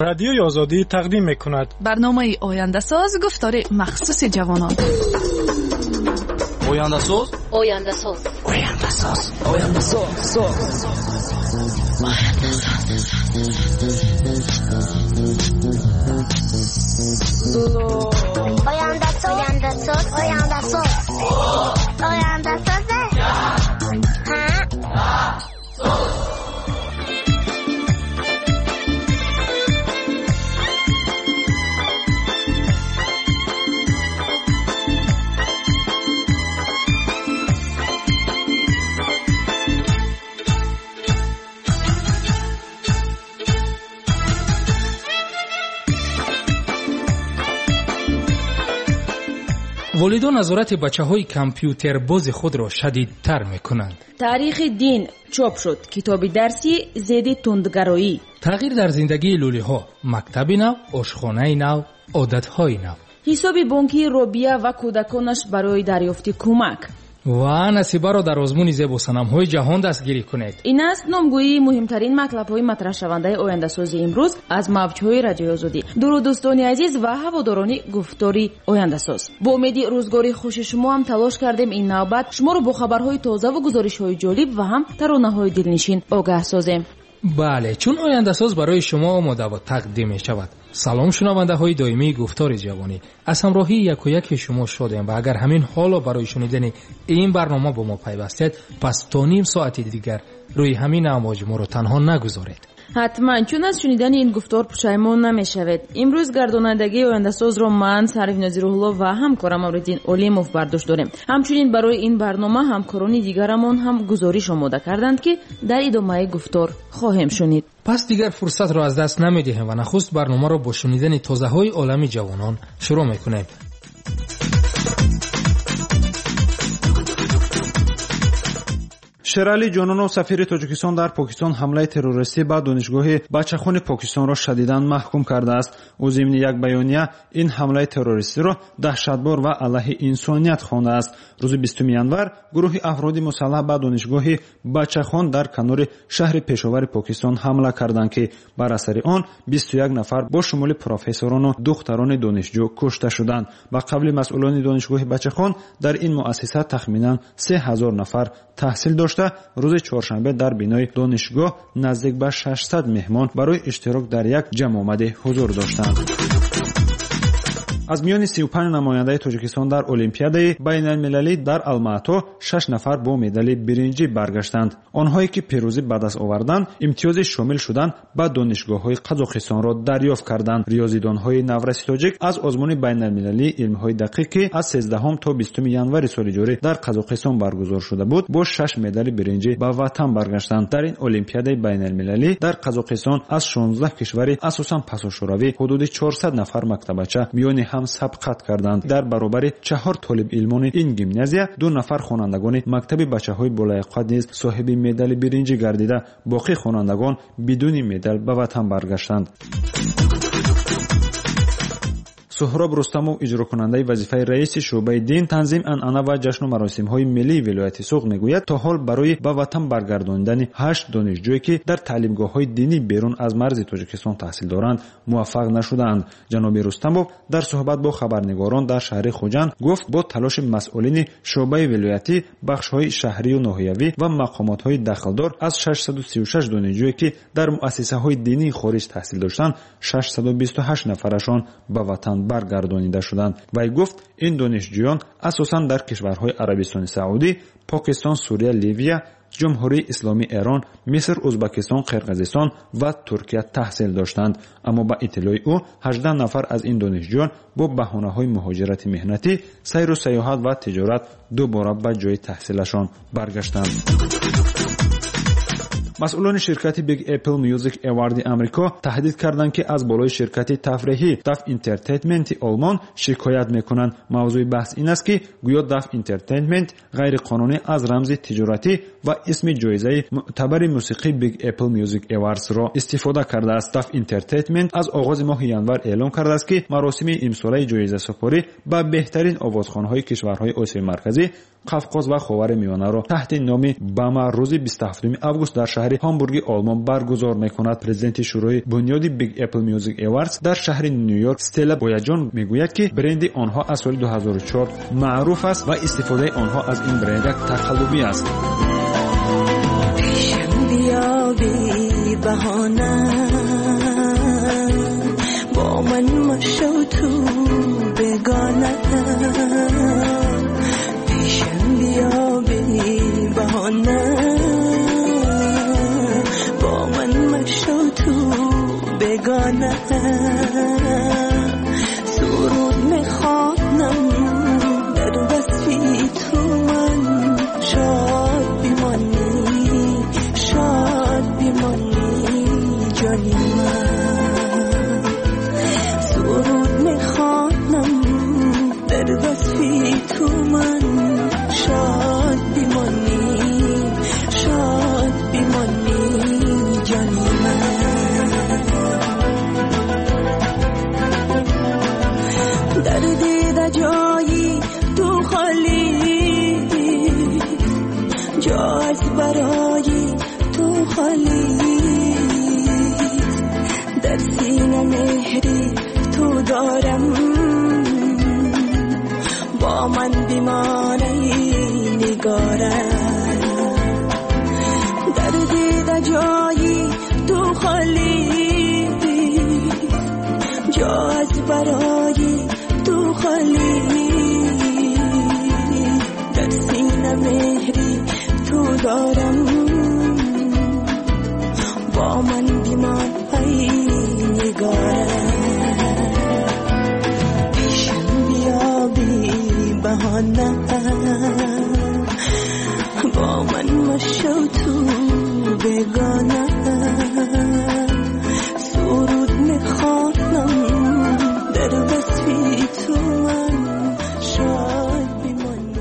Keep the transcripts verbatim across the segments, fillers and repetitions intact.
رادیوی آزادی تقدیم می‌کند برنامه آینده ساز گفتار مخصوص جوانان. آینده ساز آینده ساز آینده ساز آینده ساز آینده ساز آینده ساز آینده ساز آینده ساز والدان نظارت بچه‌های کامپیوتر باز خود را شدیدتر می‌کنند. تاریخ دین چاپ شد. کتاب درسی ضد تندگرایی. تغییر در زندگی لولی‌ها، مکتب نو، آشخانه نو، عادت‌های نو. حساب بانکی روبیا و کودکانش برای دریافت کمک. و نصیبه را در آزمون زیب و صنم‌های جهان دستگیری کنید. این است نامگویی مهمترین مطلب‌های مطرح شونده آینده ساز امروز از موج‌های رادیوی آزادی. درود دوستان عزیز و هواداران گفتاری آینده ساز. با امید روزگاری خوش شما هم تلاش کردیم این نوبت شما رو با خبرهای تازه و گزارش‌های جالب و هم ترانه‌های دلنشین آگاه سازیم. بله، چون آینده ساز برای شما آماده و تقدیم می شود. سلام شنونده های دائمی گفتار جوانی، از همراهی یک و یک شما شادیم و اگر همین حالا برای شنیدن این برنامه با ما پیوستید، پس تا نیم ساعت دیگر روی همین امواج ما رو تنها نگذارید. حتما، چون از شنیدن این گفتار پشیمان نمیشوید. امروز گردانندگی آینده ساز رو من سروین نظیرالله و همکارم امردین اولیموف برداشت داریم. همچنین برای این برنامه همکاران دیگرمان هم گزارش آماده کردند که در ادامه گفتار خواهیم شنید. پس دیگر فرصت را از دست نمیدهیم و نخست برنامه را با شنیدن تازه های عالم جوانان شروع میکنیم. شرعلی جانانов سفیر تاجیکستان در پاکستان حمله تروریستی به دانشگاه بچه‌خوان پاکستان را شدیداً محکوم کرده است. او ضمن یک بیانیه این حمله تروریستی را دهشتبار و علیه انسانیت خوانده است. روز بیستم январ گروه افراد مسلح به دانشگاه بچه‌خوان در کنار شهر پشاور پاکستان حمله کردند که بر اثر آن بیست و یک نفر با شمول پروفسوران و دختران دانشجو کشته شدند. به قبل مسئولان دانشگاه بچه‌خوان در این مؤسسه تخمیناً سه هزار نفر تحصیل داشته. روز چهارشنبه در بینای دانشگاه نزدیک به ششصد مهمان برای اشتراک در یک جمع آمده حضور داشتند. از میان سی و پنج نماینده تاجیکستان در المپیادای بین المللی در الماتا شش نفر با مدال برنجی برگشتند. آنهایی که پیروزی به دست آوردند امتیاز شامل شدند به دانشگاه‌های قزاقستان را دریافت کردند. ریاضیدان‌های نورسی تاجیک از آزمون بین المللی علم‌های دقیق که از سیزدهم تا بیستم январ سال جاری در قزاقستان برگزار شده بود با شش مدال برنجی به وطن برگشتند. در این المپیادای بین المللی در قزاقستان از شانزده کشور اساساً پاساشوروی حدود چهارصد نفر مکتبچه میان هم سبقت کردند. در برابر چهار طالب علمان این گیمنازیا دو نفر خوانندگان مکتب بچه‌های بالایقت نیز صاحب مدال برنجی گردیده، باقی خوانندگان بدون مدال به وطن برگشتند. سهراب رستمов اجراکننده وظیفه رئیس شعبه دین، تنظیم عنعنه و جشن و مراسم‌های ملی ولایت سوق میگوید تا حال برای به وطن برگرداندن هشت دانشجویی که در تعلیمگاه‌های دینی بیرون از مرز تاجیکستان تحصیل دارند موفق نشدند. جناب رستمov در صحبت با خبرنگاران در شهر خوجند گفت با تلاش مسئولین شعبه ولایتی، بخش‌های شهری و ناحیوی و مقامات‌های دخلدار از ششصد و سی و شش دانشجویی که در مؤسسه‌های دینی خارج تحصیل داشتند ششصد و بیست و هشت نفرشان به وطن برگردانیده شدند. وی گفت این دانشجویان اساساً در کشورهای عربستان سعودی، پاکستان، سوریه، لیبیا، جمهوری اسلامی ایران، مصر، ازبکستان، قرقیزستان و ترکیه تحصیل داشتند. اما با اطلاع او هجده نفر از این دانشجویان با بهانه‌های مهاجرت مهنتی، سیر و سیاحت و تجارت دوباره به جای تحصیلشان برگشتند. مسئولان شرکت بیگ اپل میوزیک اوارد امریکا تهدید کردند که از بالای شرکت تفریحی داف انترتینمنت آلمان شکایت میکنند. موضوع بحث این است که گویا داف انترتینمنت غیر قانونی از رمز تجارتی و اسم جایزه معتبر موسیقی بیگ اپل میوزیک اواردز را استفاده کرده است. داف انترتینمنت از آغاز ماه январ اعلام کرده است که مراسم امساله جایزه سپاری به بهترین آوازخوان‌های کشورهای آسیای مرکزی، قفقاز و خاورمیانه را تحت نام بما روز بیست و هفتم آگوست در شهر شهر هامبورگ آلمان برگزار میکند. پرزیدنت شورای بنیادی بیگ اپل میوزیک ایواردز در شهر نیویورک استلا بویاجان میگوید که برند آنها از سال دو هزار و چهار معروف است و استفاده آنها از این برند یک تقلبی است. بیابی بهانه با من مشو تو بگانه پیشم بیابی بهانه با من مشو تو بگانه سرود میخوانم در وصفی تو من شاد بیمانی شاد بیمانی جانی من سرود میخوانم در وصفی تو من شاد بیمانی شاد بیمانی جانی من در دیده جایی تو خالی جا از برای تو خالی در سینه مهری تو دارم با من بیماری نگارم در دیده جایی تو خالی جا از برای تو خالی در سینه مهری تو دارم با من بیمان های نگارم پیشم بیابی بهانه با من مشو تو بگانه سرود میخوانم در وصفی تو من شاد بیمانی.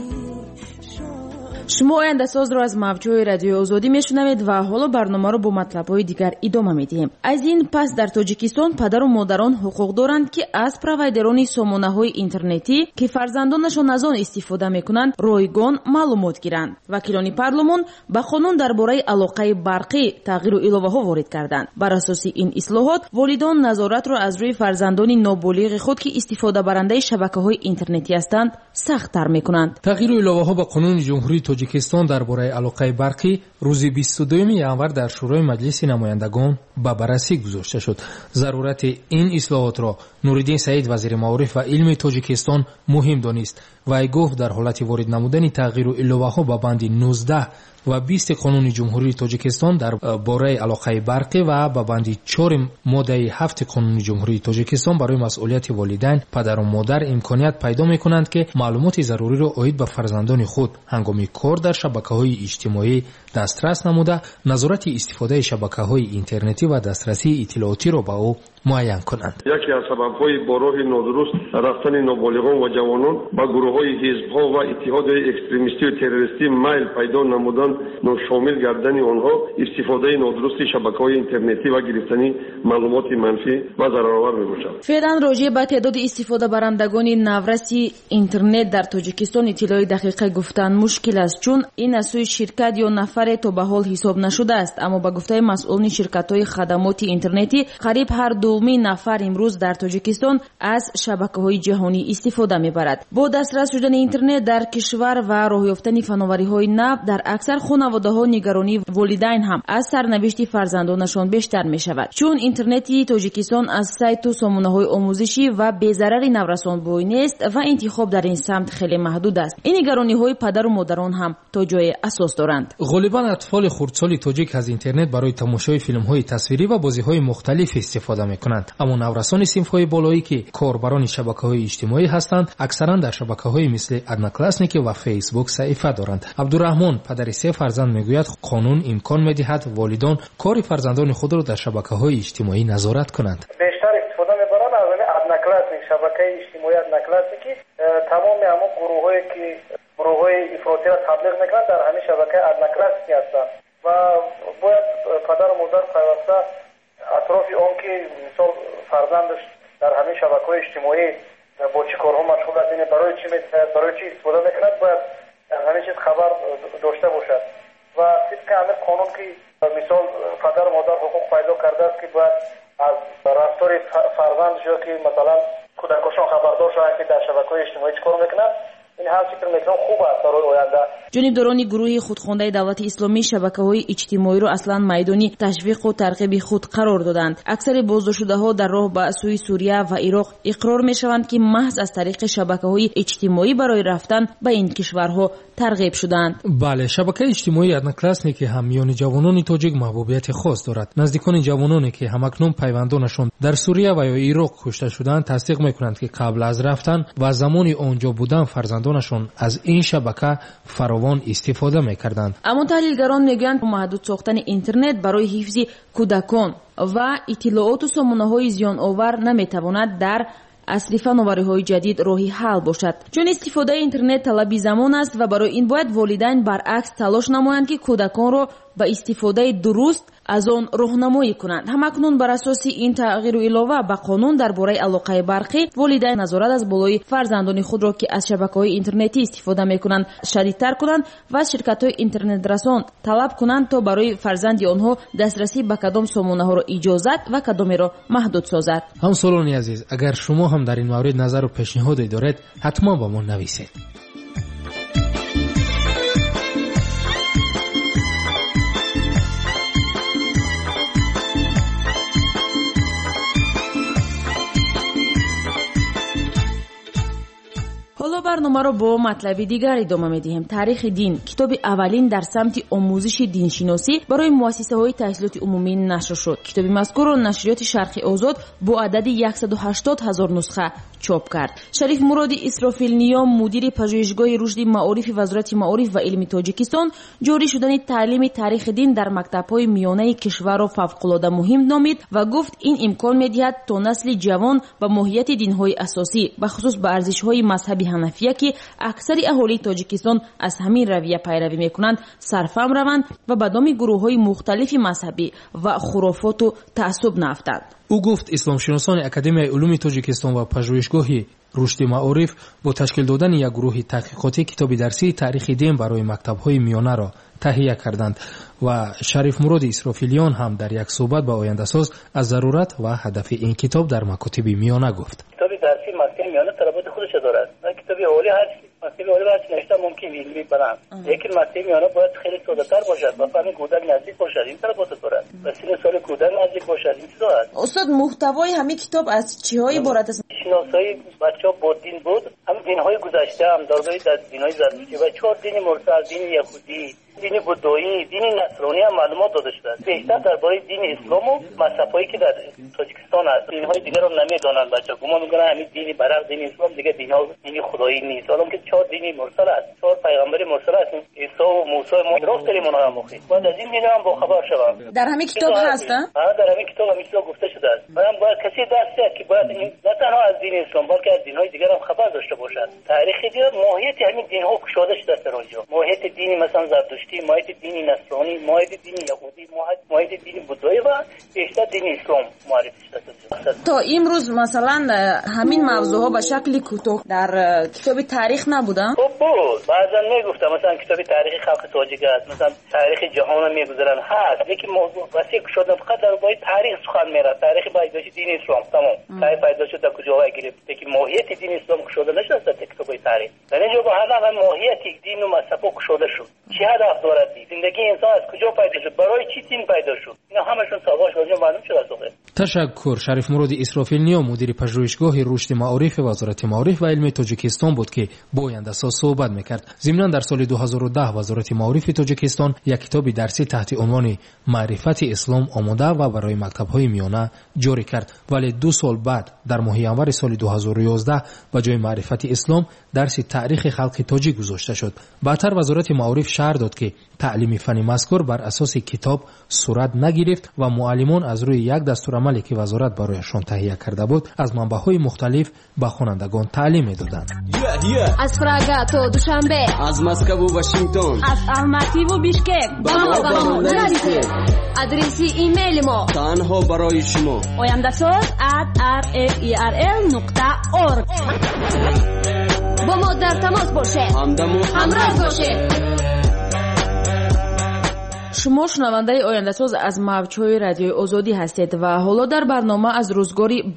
شما آینده ساز رو از موجهای رادیو آزادی میشنوید و حالا برنامه رو با مطلب‌های دیگر ادامه میدیم. از این پس در تاجیکستان پدر و مادران حقوق دارند که از پروایدران سامانه‌های اینترنتی که فرزندانشان از آن استفاده میکنند رایگان معلومات گیرند. وکیلان پارلمان با قانون درباره علاقه برقی تغییر و الоваҳо وارد کردند. بر اساس این اصلاحات والدان نظارت را از روی فرزندان نابالغ خود که استفاده برنده شبکه‌های اینترنتی هستند سخت‌تر میکنند. تغییر و الоваҳо با قانون جمهوری تاجیکستان درباره علاقه برقی روز بیست و دوم январ در شورای مجلس نمایندگان به بررسی گذاشته شد. ضرورت این اصلاحات را نورالدین سعید وزیر معارف و علم تاجیکستان مهم دانست و ای گفت در حالت وارد نمودن تغییر و الоваҳо با بند نوزده و بیست قانون جمهوری تاجیکستان در باره علاقه برقی و با بند چهار ماده هفت قانون جمهوری تاجیکستان برای مسئولیت والدین پدر و مادر امکانیت پیدا میکنند که معلومات ضروری را عاید به فرزندان خود هنگام کار در شبکه‌های اجتماعی دسترس نموده نظارت استفاده شبکه‌های اینترنتی و دسترسی اطلاعاتی را به او معین کنند. یکی از سبب‌های با راه نادرست رفتن نابالغان و جوانان به گروه‌های حزب‌ها و اتحادهای اکستریمیستی و تروریستی میل پیدا نمودن شامل گردن آنها استفاده نادرست شبکه‌های اینترنتی و گرفتن معلومات منفی و ضررآور می‌باشد. فعلا راجع به تعداد استفاده برندگان نورسی اینترنت در تاجیکستان اطلاع دقیق گفتن مشکل است چون این از سوی شرکت یا نفر تا به حال حساب نشده است، اما با گفته مسئولین شرکت‌های خدمات اینترنتی قریب هر دومی نفر امروز در تاجیکستان از شبکه‌های جهانی استفاده می‌برد. با دسترس شدن اینترنت در کشور و راه یافتن فناوری‌های نو در اکثر خانواده‌ها نگرانی والدین هم از سرنوشت فرزندانشان بیشتر می‌شود، چون اینترنتی تاجیکستان از سایت و سامانه‌های آموزشی و بی‌ضرر نورسان بوی نیست و انتخاب در این سمت خیلی محدود است. این نگرانی‌های پدر و مادران هم تا جای اساس دارند. غالباً اطفال خردسال تاجیک از اینترنت برای تماشای فیلم‌های تصویری و بازی‌های مختلف استفاده می‌کنند، اما نورسان صنف‌های بالایی که کاربران شبکه‌های اجتماعی هستند اکثراً در شبکه‌های مثل ادناکلاسنیک و فیسبوک صفحه دارند. عبدالرحمن پدر سه فرزند میگوید قانون امکان می‌دهد والدان کار فرزندان خود را در شبکه‌های اجتماعی نظارت کنند. بیشتر استفاده می‌برند از ادناکلاسنیک شبکه اجتماعی ادناکلاسنیکی تمام همون گروه‌هایی که گروه‌های افراطی را تبلیغ می‌کنند در همین شبکه ادناکلاسنیک هستند و باید پدر و مادر پیوسته اطراف اون که مثال فرزندش در همین شبکه‌های اجتماعی با چه کارها مشغول است، برای چی برای چی استفاده می‌کند باید از همین چیز خبر داشته باشد و طبق همین قانون که мисол падару модар ҳуқуқ пайдо кардааст ки бояд аз рафтори фарзандшо ки масалан кӯдакошон хабардор шаванд ки дар шабакаҳои иҷтимоӣ чӣ кор мекунанд. این هر فکر میکنم خوب است برای آینده. جانبداران گروه خودخوانده دولت اسلامی شبکه‌های اجتماعی را اصلا میدانی تشویق و ترغیب خود قرار دادند. اکثر بازداشت‌شده‌ها در راه به سوی سوریه و عراق اقرار می‌شوند که محض از طریق شبکه‌های اجتماعی برای رفتن به این کشورها ترغیب شدند. بله، شبکه اجتماعی ادناکلاسنیک هم میان جوانان تاجیک محبوبیت خاص دارد. نزدیکان جوانانی که همکنون پیوندانشان در سوریه و یا عراق کشته شدند تصدیق می‌کنند که قبل از رفتن و زمانی آنجا بودن فرزندانشان از این شبکه فراوان استفاده می‌کردند. اما تحلیلگران میگویند محدود ساختن اینترنت برای حفظ کودکان و اطلاعات و سامانه‌های زیان‌آور نمی‌تواند در اصلی فناوری‌های جدید راهی حل باشد، چون استفاده اینترنت طلبی زمان است و برای این باید والدین برعکس تلاش نمایند که کودکان را به استفاده درست از آن راهنمایی کنند. همکنون بر اساس این تغییر و علاوه به قانون درباره علاقه برقی، والدین نظارت از بالای فرزندان خود را که از شبکه‌های اینترنتی استفاده می‌کنند شدیدتر کنند و از شرکت‌های اینترنت رسان طلب کنند تا برای فرزند آنها دسترسی به کدام سامانه‌ها را اجازت و کدامی را محدود سازد. همسالان عزیز، اگر شما هم در این مورد نظر و پیشنهادی دارید حتما با ما نویسید. حالا برنامه را با مطلبی دیگر ادامه می‌دهیم. تاریخ دین، کتاب اولین در سمت آموزش دینشناسی برای مؤسسه‌های تحصیلات عمومی نشر شد. کتاب مذکور را نشریات شرق آزاد با عدد صد و هشتاد هزار نسخه چاپ کرد. شریف مراد اسرافیل نیا، مدیر پژوهشگاه رشد معارف وزارت معارف و علم تاجیکستان، جاری شدن تعلیم تاریخ دین در مکتب‌های میانه کشور را فوق‌العاده مهم نامید و گفت این امکان می‌دهد تا نسل جوان به ماهیت دین‌های اساسی به خصوص به ارزش‌های مذهبی حنفیه که اکثر اهالی تاجیکستان از همین رویه پیروی میکنند سرفهم روند و به دام گروه‌های مختلف مذهبی و خرافات و تعصب نیفتند. او گفت اسلام شناسان اکادمی علوم تاجیکستان و پژوهشگاه رشد معارف با تشکیل دادن یک گروه تحقیقاتی کتاب درسی تاریخ دین برای مکتب‌های میانه را تهیه کردند و شریف مراد اسرافیلیان هم در یک صحبت با آینده ساز از ضرورت و هدف این کتاب در مکاتب میانه گفت. کتاب درسی مکتب میانه طلبات خودش دارد. کتاب اولی هر مکتب اولی هر نوشته ممکن علمی برند. لیکن مکتب میانه باید خیلی ساده‌تر باشد و فهم کودک نزدیک باشد. این طلبات دارد. و سن سال کودک نزدیک باشد. این چیزا است. استاد محتوای همین کتاب از چی‌های عبارت است؟ شناسایی بچه‌ها با دین بود، هم دین‌های گذشته هم درباره دین‌های زرتشتی و چهار دین مرسل، دین یهودی، دین بودایی، دین نصرانی هم معلومات داده شده. بیشتر درباره دین اسلام و مذهبایی که در تاجیکستان هست. دین‌های دیگر رو نمی‌دانند بچه‌ها. گمان می‌کنن همین دین برعکس دین اسلام دیگه دین‌ها دین خدایی نیست. حالا که چهار دین مرسل است، چهار پیغمبر مرسل است، عیسی و موسی ما راست داریم اونها مخی. و از این دین هم با خبر شوم. در همین کتاب هست؟ ها در همین کتاب همین چیزا گفته شده است. من باید کسی دست بیاد که باید این نه تنها از دین اسلام بلکه از دین‌های دیگر هم خبر داشته باشد. تاریخ دین ماهیت همین دین‌ها گشوده شده است در اونجا. ماهیت دینی مثلا زرتشتی، ماهیت دینی نصرانی، ماهیت دینی یهودی، ماهیت دینی بودایی و بیشتر دین اسلام معرفی شده. تا امروز مثلا همین موضوعها به شکل کوتاه در کتاب تاریخ نبودن؟ خب بود. بعضا میگفتم مثلا کتاب تاریخ خلق تاجیک است، مثلا تاریخ جهان میگذارن هست، لیکن موضوع وسیع شده فقط درباره تاریخ سخن میره. تاریخ پیدایش دین اسلام تمام. تاریخ پیدایش در کجا گرفت که ماهیت دین اسلام شده نشد در کتاب تاریخ. در اینجا با هر نوع ماهیت دین و مذهب شده شد. چه هدف دارد دین؟ زندگی انسان از کجا پیدا شد؟ برای چی دین پیدا شد؟ اینا همشون سوالش واسه معلوم شد از اون. تشکر. شریف مراد اسرافیل نیا، مدیر پژوهشگاه رشد معارف وزارت معارف و علم تاجیکستان بود که با آینده ساز صحبت میکرد. ضمن در سال دو هزار و ده وزارت معارف تاجیکستان یک کتاب درسی تحت عنوان معرفت اسلام آماده و برای مکتب‌های میانه جاری کرد، ولی دو سال بعد در ماه ژانویه سال دو هزار و یازده به جای معرفت اسلام درس تاریخ خلق تاجیک گذاشته شد. بعدتر وزارت معارف شرح داد که تعلیم فنی مذکور بر اساس کتاب صورت نگرفت و معلمان از روی یک دستورالعملی که وزارت برایشان تهیه کرده بود از منبع‌های مختلف به خوانندگان تعلیم می‌دادند. از پراگا تا دوشنبه، از مسکو و واشنگتن، از الماتی و بیشکک با ما با ما نرسید. آدرس ایمیل ما تنها برای شما oyandasod at r f e r l نقطه org. با ما در تماس باشه، همدم و همراه باشه. шумо шунавандаи ояндасоз аз мавҷҳои радиои озодӣ ҳастед ва ҳоло дар барнома аз рӯзгори